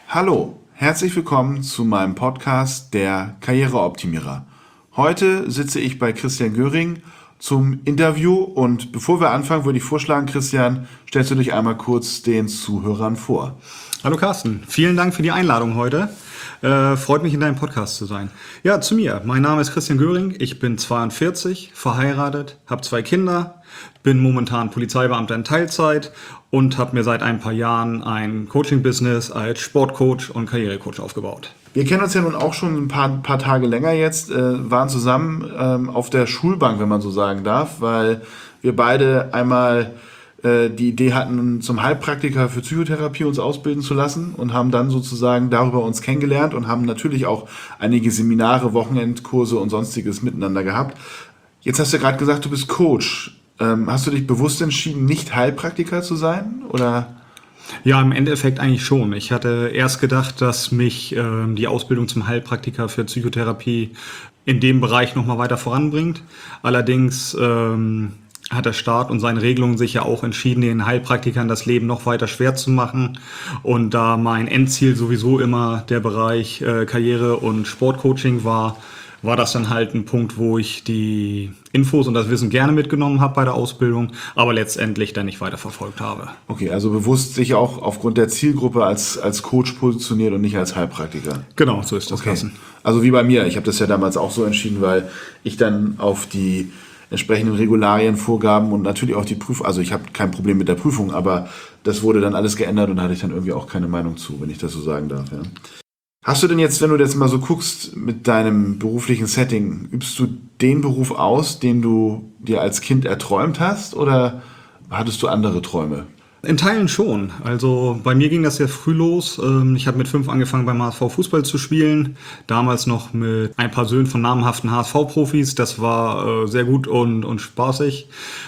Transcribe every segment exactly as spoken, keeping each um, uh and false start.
Hallo, herzlich willkommen zu meinem Podcast Der Karriereoptimierer. Heute sitze ich bei Christian Göring zum Interview und bevor wir anfangen, würde ich vorschlagen, Christian, stellst du dich einmal kurz den Zuhörern vor. Hallo Carsten, vielen Dank für die Einladung heute. Äh, freut mich, in deinem Podcast zu sein. Ja, zu mir. Mein Name ist Christian Göring, ich bin zweiundvierzig, verheiratet, habe zwei Kinder, bin momentan Polizeibeamter in Teilzeit und habe mir seit ein paar Jahren ein Coaching-Business als Sportcoach und Karrierecoach aufgebaut. Wir kennen uns ja nun auch schon ein paar, paar Tage länger jetzt, äh, waren zusammen ähm, auf der Schulbank, wenn man so sagen darf, weil wir beide einmal äh, die Idee hatten, zum Heilpraktiker für Psychotherapie uns ausbilden zu lassen und haben dann sozusagen darüber uns kennengelernt und haben natürlich auch einige Seminare, Wochenendkurse und sonstiges miteinander gehabt. Jetzt hast du gerade gesagt, du bist Coach. Ähm, hast du dich bewusst entschieden, nicht Heilpraktiker zu sein, oder? Ja, im Endeffekt eigentlich schon. Ich hatte erst gedacht, dass mich ähm, die Ausbildung zum Heilpraktiker für Psychotherapie in dem Bereich nochmal weiter voranbringt. Allerdings ähm, hat der Staat und seine Regelungen sich ja auch entschieden, den Heilpraktikern das Leben noch weiter schwer zu machen. Und da mein Endziel sowieso immer der Bereich äh, Karriere- und Sportcoaching war, war das dann halt ein Punkt, wo ich die Infos und das Wissen gerne mitgenommen habe bei der Ausbildung, aber letztendlich dann nicht weiter verfolgt habe. Okay, also bewusst sich auch aufgrund der Zielgruppe als, als Coach positioniert und nicht als Heilpraktiker. Genau, so ist das. Okay. Also wie bei mir, ich habe das ja damals auch so entschieden, weil ich dann auf die entsprechenden Regularien, Vorgaben und natürlich auch die Prüfung, also ich habe kein Problem mit der Prüfung, aber das wurde dann alles geändert und da hatte ich dann irgendwie auch keine Meinung zu, wenn ich das so sagen darf. Ja. Hast du denn jetzt, wenn du jetzt mal so guckst mit deinem beruflichen Setting, übst du den Beruf aus, den du dir als Kind erträumt hast, oder hattest du andere Träume? In Teilen schon. Also bei mir ging das sehr früh los. Ich habe mit fünf angefangen beim H S V Fußball zu spielen. Damals noch mit ein paar Söhnen von namhaften H S V-Profis. Das war sehr gut und, und spaßig.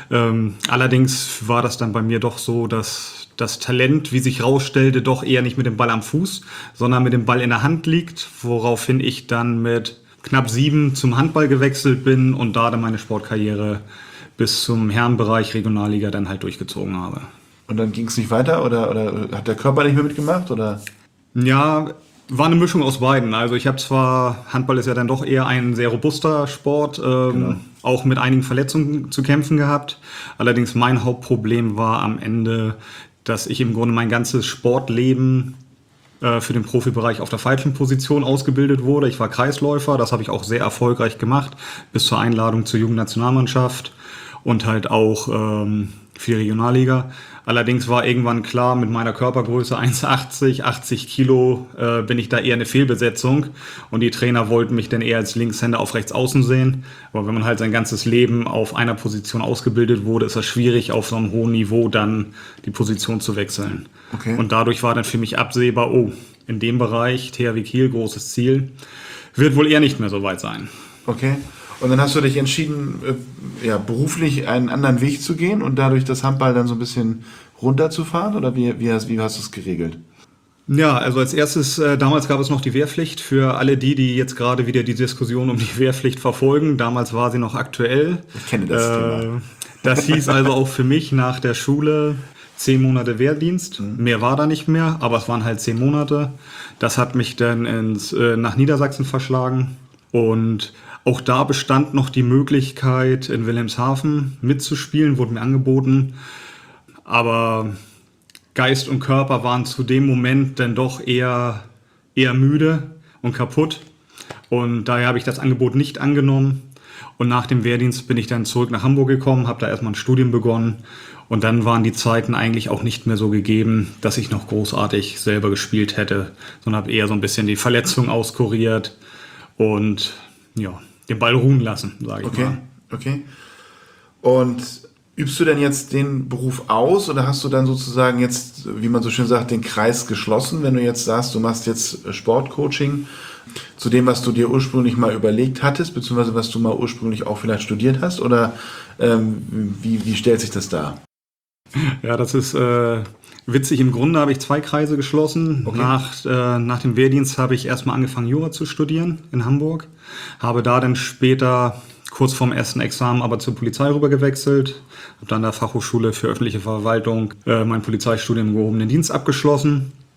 Allerdings war das dann bei mir doch so, dass das Talent, wie sich rausstellte, doch eher nicht mit dem Ball am Fuß, sondern mit dem Ball in der Hand liegt, woraufhin ich dann mit knapp sieben zum Handball gewechselt bin und da dann meine Sportkarriere bis zum Herrenbereich Regionalliga dann halt durchgezogen habe. Und dann ging es nicht weiter oder, oder hat der Körper nicht mehr mitgemacht? Oder? Ja, war eine Mischung aus beiden. Also ich habe zwar, Handball ist ja dann doch eher ein sehr robuster Sport, ähm, genau. auch mit einigen Verletzungen zu kämpfen gehabt. Allerdings mein Hauptproblem war am Ende, dass ich im Grunde mein ganzes Sportleben äh, für den Profibereich auf der falschen Position ausgebildet wurde. Ich war Kreisläufer, das habe ich auch sehr erfolgreich gemacht, bis zur Einladung zur Jugendnationalmannschaft und halt auch ähm, für die Regionalliga. Allerdings war irgendwann klar, mit meiner Körpergröße eins Komma achtzig, achtzig Kilo, äh, bin ich da eher eine Fehlbesetzung. Und die Trainer wollten mich dann eher als Linkshänder auf rechts außen sehen. Aber wenn man halt sein ganzes Leben auf einer Position ausgebildet wurde, ist das schwierig, auf so einem hohen Niveau dann die Position zu wechseln. Okay. Und dadurch war dann für mich absehbar, oh, in dem Bereich, T H W Kiel, großes Ziel, wird wohl eher nicht mehr so weit sein. Okay. Und dann hast du dich entschieden, ja, beruflich einen anderen Weg zu gehen und dadurch das Handball dann so ein bisschen runterzufahren? Oder wie, wie, hast, wie hast du es geregelt? Ja, also als erstes, äh, damals gab es noch die Wehrpflicht für alle die, die jetzt gerade wieder die Diskussion um die Wehrpflicht verfolgen. Damals war sie noch aktuell. Ich kenne das äh, Thema. Das hieß also auch für mich nach der Schule zehn Monate Wehrdienst. Mhm. Mehr war da nicht mehr, aber es waren halt zehn Monate. Das hat mich dann ins, äh, nach Niedersachsen verschlagen und auch da bestand noch die Möglichkeit, in Wilhelmshaven mitzuspielen, wurde mir angeboten. Aber Geist und Körper waren zu dem Moment dann doch eher, eher müde und kaputt. Und daher habe ich das Angebot nicht angenommen. Und nach dem Wehrdienst bin ich dann zurück nach Hamburg gekommen, habe da erstmal ein Studium begonnen. Und dann waren die Zeiten eigentlich auch nicht mehr so gegeben, dass ich noch großartig selber gespielt hätte, sondern habe eher so ein bisschen die Verletzung auskuriert und ja, den Ball ruhen lassen, sage ich okay, mal. Okay. Und übst du denn jetzt den Beruf aus oder hast du dann sozusagen jetzt, wie man so schön sagt, den Kreis geschlossen, wenn du jetzt sagst, du machst jetzt Sportcoaching zu dem, was du dir ursprünglich mal überlegt hattest, beziehungsweise was du mal ursprünglich auch vielleicht studiert hast, oder ähm, wie, wie stellt sich das dar? Ja, das ist äh, witzig. Im Grunde habe ich zwei Kreise geschlossen. Okay. Nach, äh, nach dem Wehrdienst habe ich erstmal angefangen, Jura zu studieren in Hamburg. Habe da dann später, kurz vorm ersten Examen, aber zur Polizei rüber gewechselt. Habe dann an der Fachhochschule für öffentliche Verwaltung äh, mein Polizeistudium im gehobenen Dienst abgeschlossen.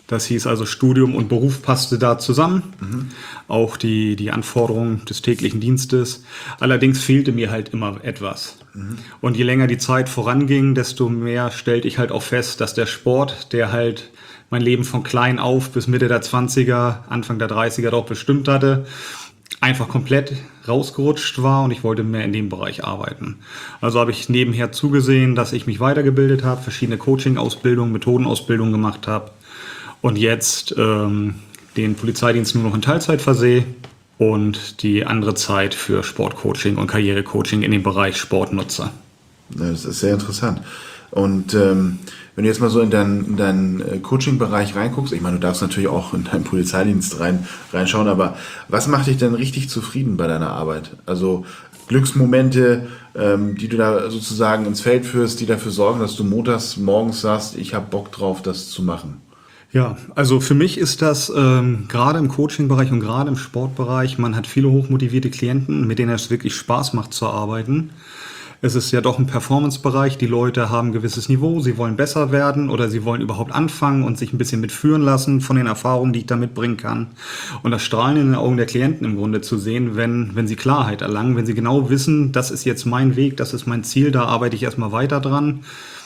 Das hieß also, Studium und Beruf passte da zusammen. Mhm. Auch die, die Anforderungen des täglichen Dienstes. Allerdings fehlte mir halt immer etwas. Mhm. Und je länger die Zeit voranging, desto mehr stellte ich halt auch fest, dass der Sport, der halt mein Leben von klein auf bis Mitte der zwanziger, Anfang der dreißiger doch bestimmt hatte, einfach komplett rausgerutscht war und ich wollte mehr in dem Bereich arbeiten. Also habe ich nebenher zugesehen, dass ich mich weitergebildet habe, verschiedene Coaching-Ausbildungen, Methodenausbildungen gemacht habe und jetzt ähm, den Polizeidienst nur noch in Teilzeit versehe und die andere Zeit für Sportcoaching und Karrierecoaching in dem Bereich Sport nutze. Das ist sehr interessant. Und ähm, wenn du jetzt mal so in deinen, in deinen Coaching-Bereich reinguckst, ich meine, du darfst natürlich auch in deinen Polizeidienst rein, reinschauen, aber was macht dich denn richtig zufrieden bei deiner Arbeit? Also Glücksmomente, ähm, die du da sozusagen ins Feld führst, die dafür sorgen, dass du montags morgens sagst, ich habe Bock drauf, das zu machen. Ja, also für mich ist das ähm, gerade im Coaching-Bereich und gerade im Sportbereich, man hat viele hochmotivierte Klienten, mit denen es wirklich Spaß macht zu arbeiten. Es ist ja doch ein Performance-Bereich, die Leute haben ein gewisses Niveau, sie wollen besser werden oder sie wollen überhaupt anfangen und sich ein bisschen mitführen lassen von den Erfahrungen, die ich da mitbringen kann. Und das Strahlen in den Augen der Klienten im Grunde zu sehen, wenn, wenn sie Klarheit erlangen, wenn sie genau wissen, das ist jetzt mein Weg, das ist mein Ziel, da arbeite ich erstmal weiter dran.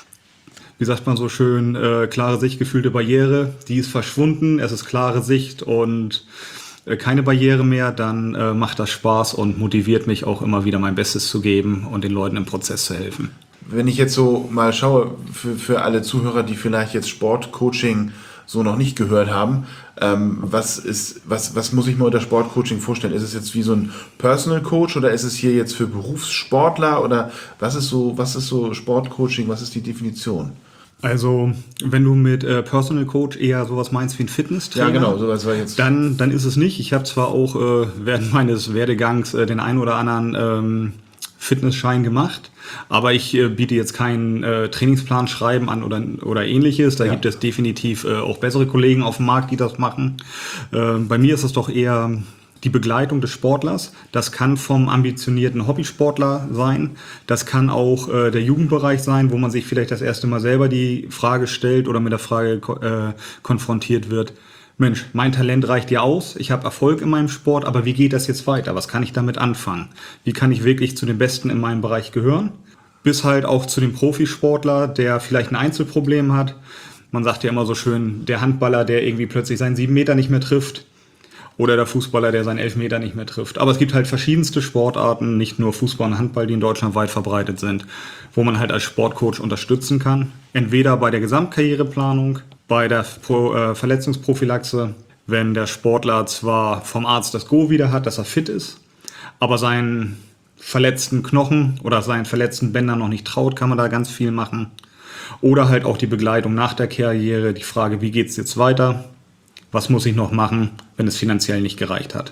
Wie sagt man so schön, äh, klare Sicht, gefühlte Barriere, die ist verschwunden, es ist klare Sicht und keine Barriere mehr, dann äh, macht das Spaß und motiviert mich auch immer wieder mein Bestes zu geben und den Leuten im Prozess zu helfen. Wenn ich jetzt so mal schaue, für, für alle Zuhörer, die vielleicht jetzt Sportcoaching so noch nicht gehört haben, ähm, was ist, was, was muss ich mir unter Sportcoaching vorstellen? Ist es jetzt wie so ein Personal Coach oder ist es hier jetzt für Berufssportler oder was ist so, was ist so Sportcoaching, was ist die Definition? Also, wenn du mit äh, Personal Coach eher sowas meinst wie ein Fitnesstrainer, ja, genau, sowas war jetzt. Dann, dann ist es nicht. Ich habe zwar auch äh, während meines Werdegangs äh, den einen oder anderen ähm, Fitnessschein gemacht, aber ich äh, biete jetzt keinen äh, Trainingsplan schreiben an oder, oder ähnliches. Da ja. gibt es definitiv äh, auch bessere Kollegen auf dem Markt, die das machen. Äh, bei mir ist es doch eher die Begleitung des Sportlers. Das kann vom ambitionierten Hobbysportler sein. Das kann auch äh, der Jugendbereich sein, wo man sich vielleicht das erste Mal selber die Frage stellt oder mit der Frage äh, konfrontiert wird. Mensch, mein Talent reicht ja aus. Ich habe Erfolg in meinem Sport, aber wie geht das jetzt weiter? Was kann ich damit anfangen? Wie kann ich wirklich zu den Besten in meinem Bereich gehören? Bis halt auch zu dem Profisportler, der vielleicht ein Einzelproblem hat. Man sagt ja immer so schön, der Handballer, der irgendwie plötzlich seinen sieben Meter nicht mehr trifft. Oder der Fußballer, der seinen Elfmeter nicht mehr trifft. Aber es gibt halt verschiedenste Sportarten, nicht nur Fußball und Handball, die in Deutschland weit verbreitet sind, wo man halt als Sportcoach unterstützen kann. Entweder bei der Gesamtkarriereplanung, bei der Pro, äh, Verletzungsprophylaxe, wenn der Sportler zwar vom Arzt das Go wieder hat, dass er fit ist, aber seinen verletzten Knochen oder seinen verletzten Bändern noch nicht traut, kann man da ganz viel machen. Oder halt auch die Begleitung nach der Karriere, die Frage, wie geht's jetzt weiter? Was muss ich noch machen, wenn es finanziell nicht gereicht hat?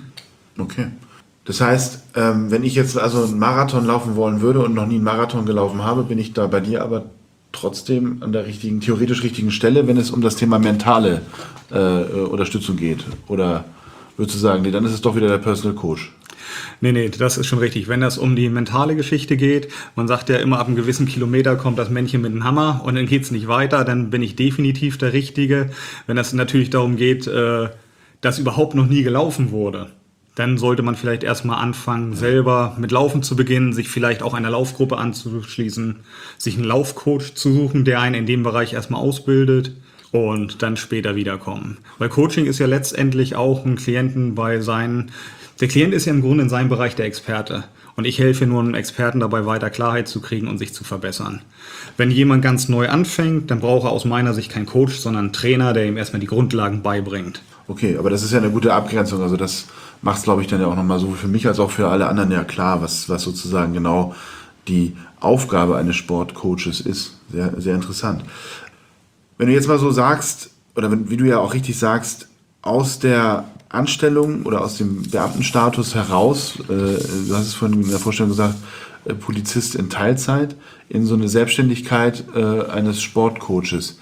Okay. Das heißt, ähm, wenn ich jetzt also einen Marathon laufen wollen würde und noch nie einen Marathon gelaufen habe, bin ich da bei dir aber trotzdem an der richtigen, theoretisch richtigen Stelle, wenn es um das Thema mentale äh, Unterstützung geht? Oder würdest du sagen, nee, dann ist es doch wieder der Personal Coach? Nee, nee, das ist schon richtig. Wenn das um die mentale Geschichte geht, man sagt ja immer, ab einem gewissen Kilometer kommt das Männchen mit dem Hammer und dann geht's nicht weiter, dann bin ich definitiv der Richtige. Wenn das natürlich darum geht, dass überhaupt noch nie gelaufen wurde, dann sollte man vielleicht erstmal anfangen, selber mit Laufen zu beginnen, sich vielleicht auch einer Laufgruppe anzuschließen, sich einen Laufcoach zu suchen, der einen in dem Bereich erstmal ausbildet und dann später wiederkommen. Weil Coaching ist ja letztendlich auch ein Klienten bei seinen... Der Klient ist ja im Grunde in seinem Bereich der Experte und ich helfe nur einem Experten dabei, weiter Klarheit zu kriegen und sich zu verbessern. Wenn jemand ganz neu anfängt, dann braucht er aus meiner Sicht keinen Coach, sondern einen Trainer, der ihm erstmal die Grundlagen beibringt. Okay, aber das ist ja eine gute Abgrenzung, also das macht es, glaube ich, dann ja auch nochmal so für mich als auch für alle anderen ja klar, was, was sozusagen genau die Aufgabe eines Sportcoaches ist. Sehr, sehr interessant. Wenn du jetzt mal so sagst, oder wenn, wie du ja auch richtig sagst, aus der Anstellung oder aus dem Beamtenstatus heraus, äh, du hast es vorhin in der Vorstellung gesagt, äh, Polizist in Teilzeit, in so eine Selbstständigkeit äh, eines Sportcoaches.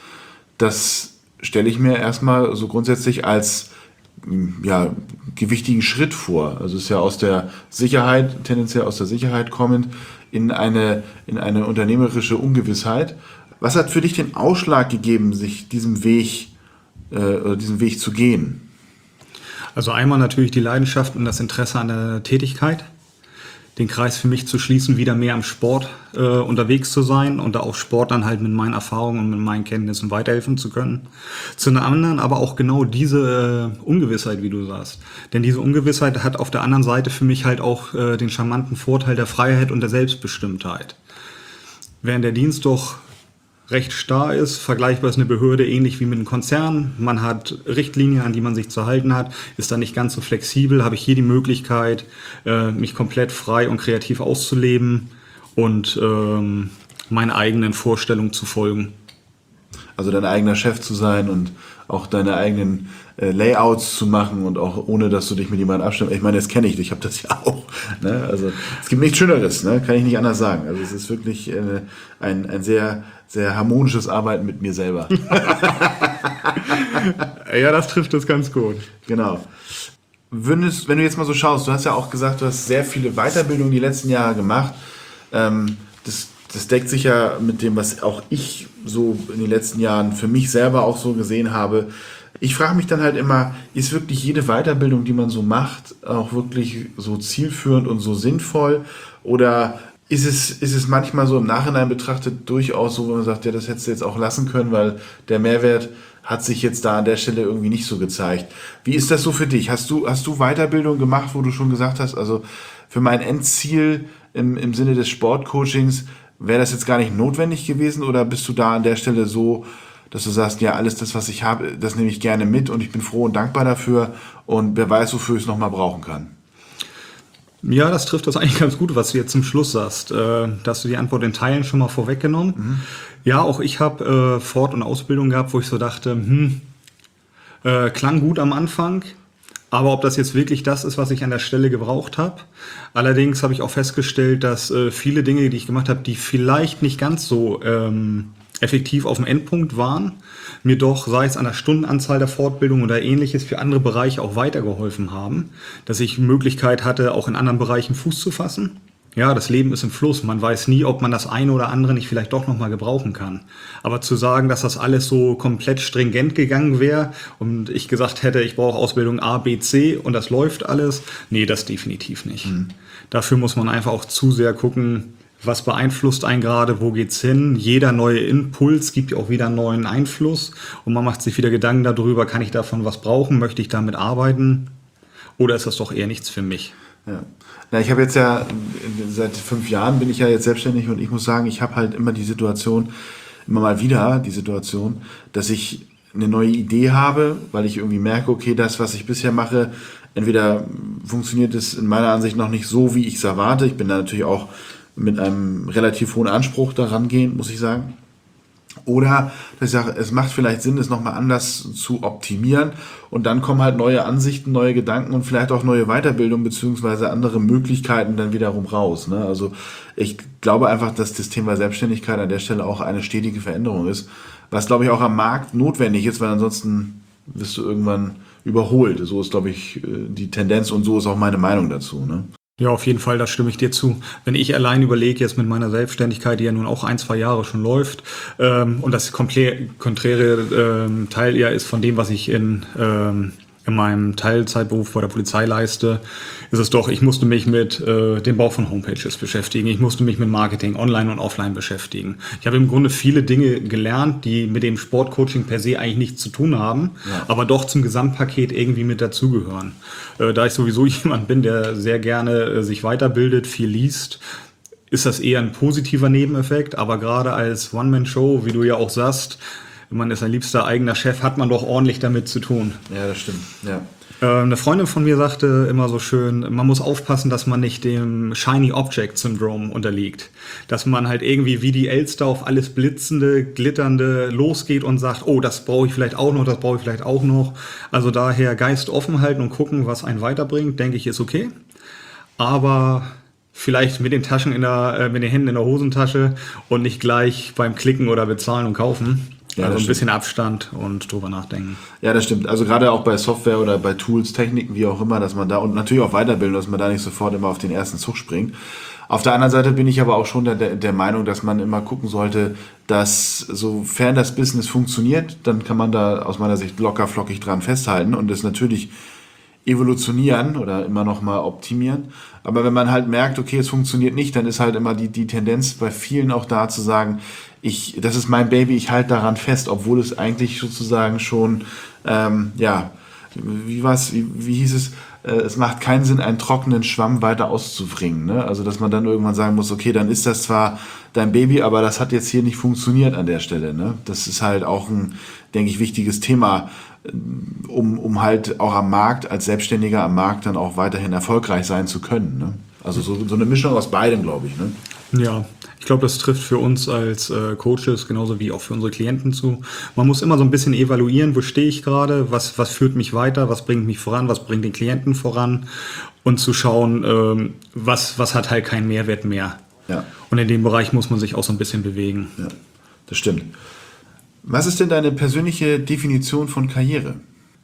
Das stelle ich mir erstmal so grundsätzlich als ja, gewichtigen Schritt vor. Also es ist ja aus der Sicherheit, tendenziell aus der Sicherheit kommend, in eine, in eine unternehmerische Ungewissheit. Was hat für dich den Ausschlag gegeben, sich diesem Weg äh, oder diesen Weg zu gehen? Also einmal natürlich die Leidenschaft und das Interesse an der Tätigkeit. Den Kreis für mich zu schließen, wieder mehr am Sport äh, unterwegs zu sein und da auch Sport dann halt mit meinen Erfahrungen und mit meinen Kenntnissen weiterhelfen zu können. Zu einer anderen aber auch genau diese äh, Ungewissheit, wie du sagst. Denn diese Ungewissheit hat auf der anderen Seite für mich halt auch äh, den charmanten Vorteil der Freiheit und der Selbstbestimmtheit. Während der Dienst doch recht starr ist, vergleichbar ist eine Behörde ähnlich wie mit einem Konzern. Man hat Richtlinien, an die man sich zu halten hat, ist dann nicht ganz so flexibel, habe ich hier die Möglichkeit, äh, mich komplett frei und kreativ auszuleben und ähm, meinen eigenen Vorstellungen zu folgen. Also dein eigener Chef zu sein und auch deine eigenen äh, Layouts zu machen und auch ohne, dass du dich mit jemandem abstimmst. Ich meine, das kenne ich, ich habe das ja auch. Ne? Also es gibt nichts Schöneres, ne? Kann ich nicht anders sagen. Also es ist wirklich äh, ein, ein sehr, sehr harmonisches Arbeiten mit mir selber. Ja, das trifft es ganz gut. Genau. Wenn, es, wenn du jetzt mal so schaust, du hast ja auch gesagt, du hast sehr viele Weiterbildungen die letzten Jahre gemacht. Ähm, das, das deckt sich ja mit dem, was auch ich so in den letzten Jahren für mich selber auch so gesehen habe. Ich frage mich dann halt immer, ist wirklich jede Weiterbildung, die man so macht, auch wirklich so zielführend und so sinnvoll? Oder ist es, ist es manchmal so im Nachhinein betrachtet durchaus so, wo man sagt, ja, das hättest du jetzt auch lassen können, weil der Mehrwert hat sich jetzt da an der Stelle irgendwie nicht so gezeigt. Wie ist das so für dich? Hast du, hast du Weiterbildung gemacht, wo du schon gesagt hast, also für mein Endziel im, im Sinne des Sportcoachings wäre das jetzt gar nicht notwendig gewesen, oder bist du da an der Stelle so, dass du sagst, ja, alles das, was ich habe, das nehme ich gerne mit und ich bin froh und dankbar dafür und wer weiß, wofür ich es nochmal brauchen kann? Ja, das trifft das eigentlich ganz gut, was du jetzt zum Schluss sagst. Äh, da hast du die Antwort in Teilen schon mal vorweggenommen. Mhm. Ja, auch ich habe äh, Fort- und Ausbildung gehabt, wo ich so dachte, hm, äh, klang gut am Anfang, aber ob das jetzt wirklich das ist, was ich an der Stelle gebraucht habe. Allerdings habe ich auch festgestellt, dass äh, viele Dinge, die ich gemacht habe, die vielleicht nicht ganz so ähm, effektiv auf dem Endpunkt waren, mir doch, sei es an der Stundenanzahl der Fortbildung oder ähnliches, für andere Bereiche auch weitergeholfen haben, dass ich Möglichkeit hatte, auch in anderen Bereichen Fuß zu fassen. Ja, das Leben ist im Fluss. Man weiß nie, ob man das eine oder andere nicht vielleicht doch nochmal gebrauchen kann. Aber zu sagen, dass das alles so komplett stringent gegangen wäre und ich gesagt hätte, ich brauche Ausbildung A, B, C und das läuft alles, nee, das definitiv nicht. Mhm. Dafür muss man einfach auch zu sehr gucken, was beeinflusst einen gerade, wo geht's hin? Jeder neue Impuls gibt ja auch wieder einen neuen Einfluss und man macht sich wieder Gedanken darüber, kann ich davon was brauchen, möchte ich damit arbeiten oder ist das doch eher nichts für mich? Ja. Na, ich habe jetzt ja, seit fünf Jahren bin ich ja jetzt selbstständig und ich muss sagen, ich habe halt immer die Situation, immer mal wieder die Situation, dass ich eine neue Idee habe, weil ich irgendwie merke, okay, das, was ich bisher mache, entweder funktioniert es in meiner Ansicht noch nicht so, wie ich es erwarte. Ich bin da natürlich auch mit einem relativ hohen Anspruch daran gehen, muss ich sagen. Oder dass ich sage, es macht vielleicht Sinn, es nochmal anders zu optimieren und dann kommen halt neue Ansichten, neue Gedanken und vielleicht auch neue Weiterbildung beziehungsweise andere Möglichkeiten dann wiederum raus. Ne? Also ich glaube einfach, dass das Thema Selbstständigkeit an der Stelle auch eine stetige Veränderung ist, was glaube ich auch am Markt notwendig ist, weil ansonsten wirst du irgendwann überholt. So ist glaube ich die Tendenz und so ist auch meine Meinung dazu. Ne? Ja, auf jeden Fall, da stimme ich dir zu. Wenn ich allein überlege, jetzt mit meiner Selbstständigkeit, die ja nun auch ein, zwei Jahre schon läuft, ähm, und das komplä- konträre ähm, Teil eher ist von dem, was ich in, ähm, in meinem Teilzeitberuf bei der Polizei leiste, ist es doch, ich musste mich mit äh, dem Bau von Homepages beschäftigen, ich musste mich mit Marketing online und offline beschäftigen. Ich habe im Grunde viele Dinge gelernt, die mit dem Sportcoaching per se eigentlich nichts zu tun haben, ja. aber doch zum Gesamtpaket irgendwie mit dazugehören. Äh, da ich sowieso jemand bin, der sehr gerne äh, sich weiterbildet, viel liest, ist das eher ein positiver Nebeneffekt, aber gerade als One-Man-Show, wie du ja auch sagst, man ist ein liebster eigener Chef, hat man doch ordentlich damit zu tun. Ja, das stimmt. Ja. Äh, eine Freundin von mir sagte immer so schön, man muss aufpassen, dass man nicht dem Shiny Object Syndrome unterliegt. Dass man halt irgendwie wie die Elster auf alles Blitzende, Glitternde losgeht und sagt, oh, das brauche ich vielleicht auch noch, das brauche ich vielleicht auch noch. Also daher Geist offen halten und gucken, was einen weiterbringt, denke ich, ist okay. Aber vielleicht mit den Taschen in der, äh, mit den Händen in der Hosentasche und nicht gleich beim Klicken oder Bezahlen und Kaufen. Ja, also das ein stimmt. bisschen Abstand und drüber nachdenken. Ja, das stimmt. Also gerade auch bei Software oder bei Tools, Techniken, wie auch immer, dass man da und natürlich auch Weiterbildung, dass man da nicht sofort immer auf den ersten Zug springt. Auf der anderen Seite bin ich aber auch schon der, der Meinung, dass man immer gucken sollte, dass sofern das Business funktioniert, dann kann man da aus meiner Sicht locker flockig dran festhalten und das natürlich evolutionieren oder immer noch mal optimieren. Aber wenn man halt merkt, okay, es funktioniert nicht, dann ist halt immer die, die Tendenz bei vielen auch da zu sagen, ich, das ist mein Baby, ich halte daran fest, obwohl es eigentlich sozusagen schon, ähm, ja, wie war's, wie, wie hieß es, äh, es macht keinen Sinn, einen trockenen Schwamm weiter auszubringen. Ne? Also, dass man dann irgendwann sagen muss, okay, dann ist das zwar dein Baby, aber das hat jetzt hier nicht funktioniert an der Stelle. Ne? Das ist halt auch ein, denke ich, wichtiges Thema, um, um halt auch am Markt, als Selbstständiger am Markt dann auch weiterhin erfolgreich sein zu können. Ne? Also so, so eine Mischung aus beidem, glaube ich. Ne? Ja, ich glaube, das trifft für uns als äh, Coaches genauso wie auch für unsere Klienten zu. Man muss immer so ein bisschen evaluieren, wo stehe ich gerade, was, was führt mich weiter, was bringt mich voran, was bringt den Klienten voran und zu schauen, ähm, was, was hat halt keinen Mehrwert mehr. Ja. Und in dem Bereich muss man sich auch so ein bisschen bewegen. Ja, das stimmt. Was ist denn deine persönliche Definition von Karriere?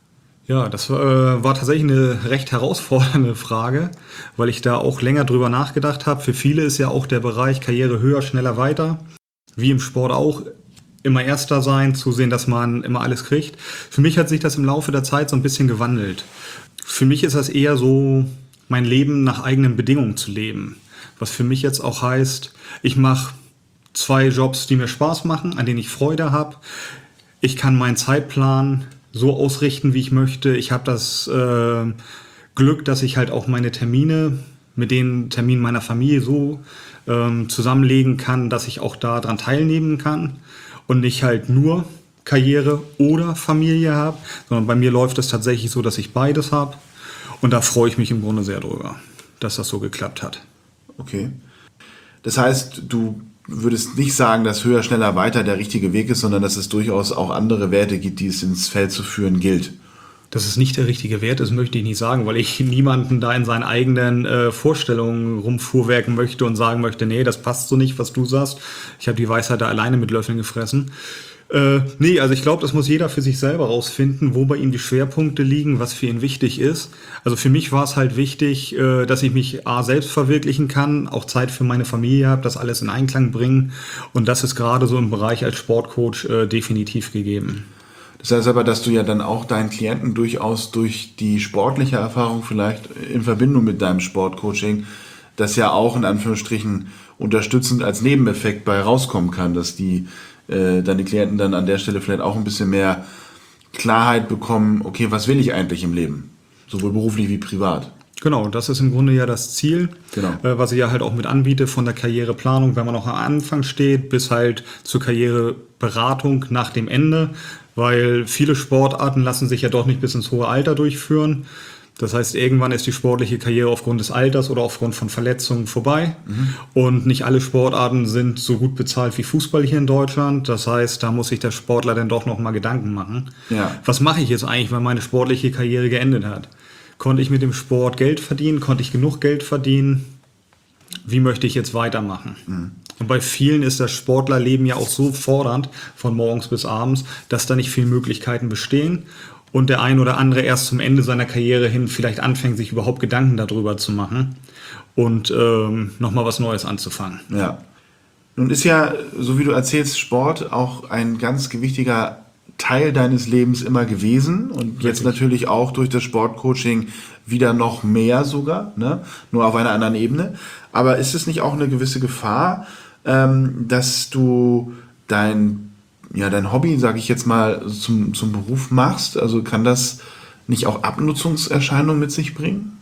Ja, das äh, war tatsächlich eine recht herausfordernde Frage, weil ich da auch länger drüber nachgedacht habe. Für viele ist ja auch der Bereich Karriere höher, schneller, weiter. Wie im Sport auch, immer Erster sein, zusehen, dass man immer alles kriegt. Für mich hat sich das im Laufe der Zeit so ein bisschen gewandelt. Für mich ist das eher so, mein Leben nach eigenen Bedingungen zu leben. Was für mich jetzt auch heißt, ich mache zwei Jobs, die mir Spaß machen, an denen ich Freude habe. Ich kann meinen Zeitplan so ausrichten, wie ich möchte. Ich habe das äh, Glück, dass ich halt auch meine Termine mit den Terminen meiner Familie so ähm, zusammenlegen kann, dass ich auch daran teilnehmen kann und nicht halt nur Karriere oder Familie habe, sondern bei mir läuft es tatsächlich so, dass ich beides habe und da freue ich mich im Grunde sehr drüber, dass das so geklappt hat. Okay. Das heißt, du würdest nicht sagen, dass höher, schneller, weiter der richtige Weg ist, sondern dass es durchaus auch andere Werte gibt, die es ins Feld zu führen gilt. Dass es nicht der richtige Wert ist, möchte ich nicht sagen, weil ich niemanden da in seinen eigenen äh, Vorstellungen rumfuhrwerken möchte und sagen möchte, nee, das passt so nicht, was du sagst. Ich habe die Weisheit da alleine mit Löffeln gefressen. Äh, nee, also ich glaube, das muss jeder für sich selber rausfinden, wo bei ihm die Schwerpunkte liegen, was für ihn wichtig ist. Also für mich war es halt wichtig, äh, dass ich mich A, selbst verwirklichen kann, auch Zeit für meine Familie habe, das alles in Einklang bringen. Und das ist gerade so im Bereich als Sportcoach äh, definitiv gegeben. Das heißt aber, dass du ja dann auch deinen Klienten durchaus durch die sportliche Erfahrung vielleicht in Verbindung mit deinem Sportcoaching, das ja auch in Anführungsstrichen unterstützend als Nebeneffekt bei rauskommen kann, dass die äh, deine Klienten dann an der Stelle vielleicht auch ein bisschen mehr Klarheit bekommen, okay, was will ich eigentlich im Leben? Sowohl beruflich wie privat. Genau, das ist im Grunde ja das Ziel, Genau. äh, was ich ja halt auch mit anbiete von der Karriereplanung, wenn man noch am Anfang steht, bis halt zur Karriereberatung nach dem Ende, weil viele Sportarten lassen sich ja doch nicht bis ins hohe Alter durchführen. Das heißt, irgendwann ist die sportliche Karriere aufgrund des Alters oder aufgrund von Verletzungen vorbei. Mhm. Und nicht alle Sportarten sind so gut bezahlt wie Fußball hier in Deutschland. Das heißt, da muss sich der Sportler dann doch nochmal Gedanken machen. Ja. Was mache ich jetzt eigentlich, wenn meine sportliche Karriere geendet hat? Konnte ich mit dem Sport Geld verdienen? Konnte ich genug Geld verdienen? Wie möchte ich jetzt weitermachen? Mhm. Und bei vielen ist das Sportlerleben ja auch so fordernd, von morgens bis abends, dass da nicht viele Möglichkeiten bestehen und der ein oder andere erst zum Ende seiner Karriere hin vielleicht anfängt, sich überhaupt Gedanken darüber zu machen und ähm, nochmal was Neues anzufangen. Ja. Nun ist ja, so wie du erzählst, Sport auch ein ganz gewichtiger Teil deines Lebens immer gewesen und Richtig. Jetzt natürlich auch durch das Sportcoaching wieder noch mehr sogar, ne? Nur auf einer anderen Ebene. Aber ist es nicht auch eine gewisse Gefahr, ähm, dass du dein, ja, dein Hobby, sage ich jetzt mal, zum, zum Beruf machst? Also kann das nicht auch Abnutzungserscheinungen mit sich bringen?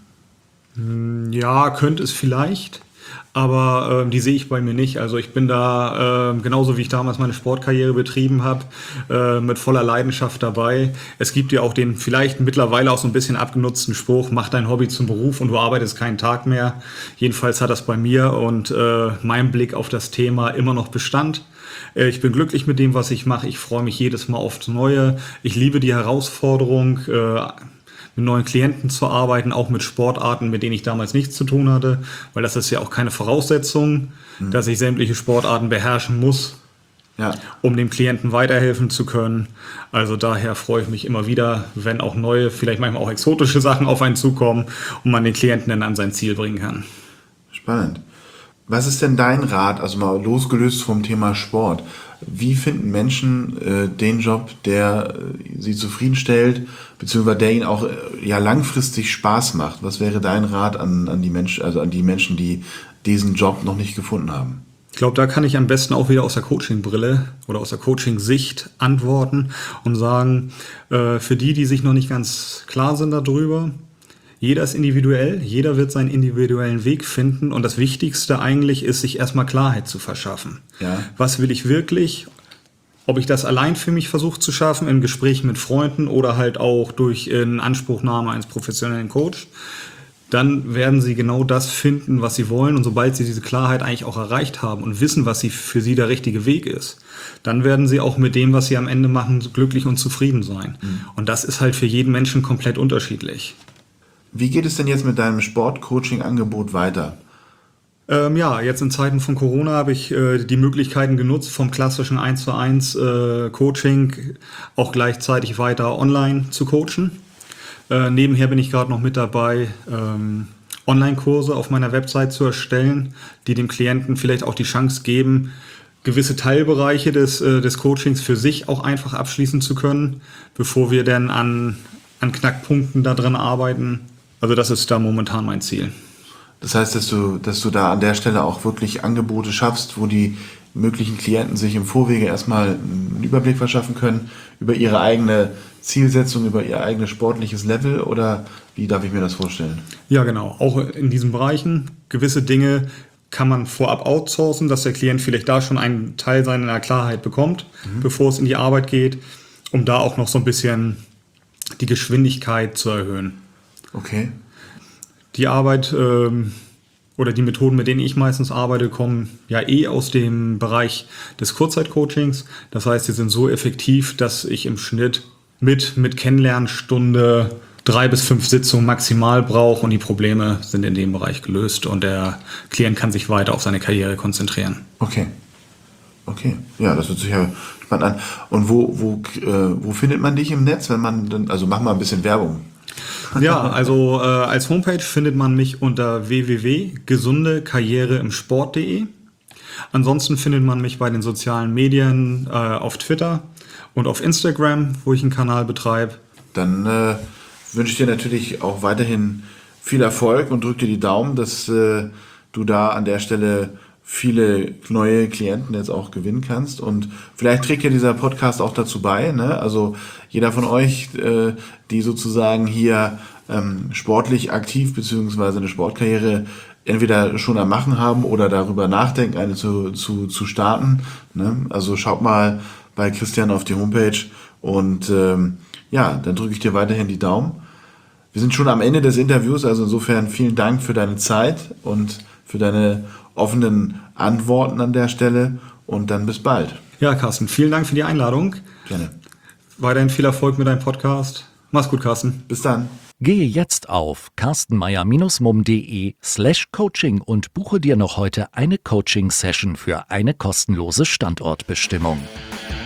Ja, könnte es vielleicht. Aber äh, die sehe ich bei mir nicht. Also ich bin da äh, genauso wie ich damals meine Sportkarriere betrieben habe, äh, mit voller Leidenschaft dabei. Es gibt ja auch den vielleicht mittlerweile auch so ein bisschen abgenutzten Spruch, mach dein Hobby zum Beruf und du arbeitest keinen Tag mehr. Jedenfalls hat das bei mir und äh, mein Blick auf das Thema immer noch Bestand. Äh, ich bin glücklich mit dem, was ich mache. Ich freue mich jedes Mal aufs Neue. Ich liebe die Herausforderung, äh, mit neuen Klienten zu arbeiten, auch mit Sportarten, mit denen ich damals nichts zu tun hatte, weil das ist ja auch keine Voraussetzung, mhm. dass ich sämtliche Sportarten beherrschen muss. Ja. um dem Klienten weiterhelfen zu können. Also daher freue ich mich immer wieder, wenn auch neue, vielleicht manchmal auch exotische Sachen auf einen zukommen und man den Klienten dann an sein Ziel bringen kann. Spannend. Was ist denn dein Rat, also mal losgelöst vom Thema Sport? Wie finden Menschen äh, den Job, der äh, sie zufriedenstellt, beziehungsweise der ihnen auch äh, ja langfristig Spaß macht? Was wäre dein Rat an, an die Menschen, also an die Menschen, die diesen Job noch nicht gefunden haben? Ich glaube, da kann ich am besten auch wieder aus der Coaching-Brille oder aus der Coaching-Sicht antworten und sagen, äh, für die, die sich noch nicht ganz klar sind darüber, jeder ist individuell, jeder wird seinen individuellen Weg finden und das Wichtigste eigentlich ist, sich erstmal Klarheit zu verschaffen. Ja. Was will ich wirklich? Ob ich das allein für mich versuche zu schaffen, in Gesprächen mit Freunden oder halt auch durch in Anspruchnahme eines professionellen Coach, dann werden sie genau das finden, was sie wollen. Und sobald sie diese Klarheit eigentlich auch erreicht haben und wissen, was sie für sie der richtige Weg ist, dann werden sie auch mit dem, was sie am Ende machen, glücklich und zufrieden sein. Mhm. Und das ist halt für jeden Menschen komplett unterschiedlich. Wie geht es denn jetzt mit deinem Sport-Coaching-Angebot weiter? Ähm, ja, jetzt in Zeiten von Corona habe ich äh, die Möglichkeiten genutzt, vom klassischen eins zu eins äh, Coaching auch gleichzeitig weiter online zu coachen. Äh, nebenher bin ich gerade noch mit dabei, ähm, Online-Kurse auf meiner Website zu erstellen, die dem Klienten vielleicht auch die Chance geben, gewisse Teilbereiche des, äh, des Coachings für sich auch einfach abschließen zu können, bevor wir dann an, an Knackpunkten da dran arbeiten. Also das ist da momentan mein Ziel. Das heißt, dass du, dass du da an der Stelle auch wirklich Angebote schaffst, wo die möglichen Klienten sich im Vorwege erstmal einen Überblick verschaffen können über ihre eigene Zielsetzung, über ihr eigenes sportliches Level, oder wie darf ich mir das vorstellen? Ja, genau. Auch in diesen Bereichen. Gewisse Dinge kann man vorab outsourcen, dass der Klient vielleicht da schon einen Teil seiner Klarheit bekommt, mhm. bevor es in die Arbeit geht, um da auch noch so ein bisschen die Geschwindigkeit zu erhöhen. Okay. Die Arbeit ähm, oder die Methoden, mit denen ich meistens arbeite, kommen ja eh aus dem Bereich des Kurzzeitcoachings. Das heißt, sie sind so effektiv, dass ich im Schnitt mit, mit Kennenlernstunde drei bis fünf Sitzungen maximal brauche und die Probleme sind in dem Bereich gelöst und der Klient kann sich weiter auf seine Karriere konzentrieren. Okay. Okay. Ja, das hört sich ja spannend an. Und wo, wo, äh, wo findet man dich im Netz, wenn man dann, also mach mal ein bisschen Werbung. Ja, also äh, als Homepage findet man mich unter w w w punkt gesunde karriere im sport punkt de. Ansonsten findet man mich bei den sozialen Medien äh, auf Twitter und auf Instagram, wo ich einen Kanal betreibe. Dann äh, wünsche ich dir natürlich auch weiterhin viel Erfolg und drücke dir die Daumen, dass äh, du da an der Stelle viele neue Klienten jetzt auch gewinnen kannst. Und vielleicht trägt ja dieser Podcast auch dazu bei, ne? Also jeder von euch, äh, die sozusagen hier ähm, sportlich aktiv beziehungsweise eine Sportkarriere entweder schon am Machen haben oder darüber nachdenken, eine zu, zu, zu starten, ne? Also schaut mal bei Christian auf die Homepage und ähm, ja, dann drücke ich dir weiterhin die Daumen. Wir sind schon am Ende des Interviews, also insofern vielen Dank für deine Zeit und für deine offenen Antworten an der Stelle und dann bis bald. Ja, Carsten, vielen Dank für die Einladung. Gerne. Weiterhin viel Erfolg mit deinem Podcast. Mach's gut, Carsten. Bis dann. Gehe jetzt auf carstenmeier-mum.de slash coaching und buche dir noch heute eine Coaching-Session für eine kostenlose Standortbestimmung.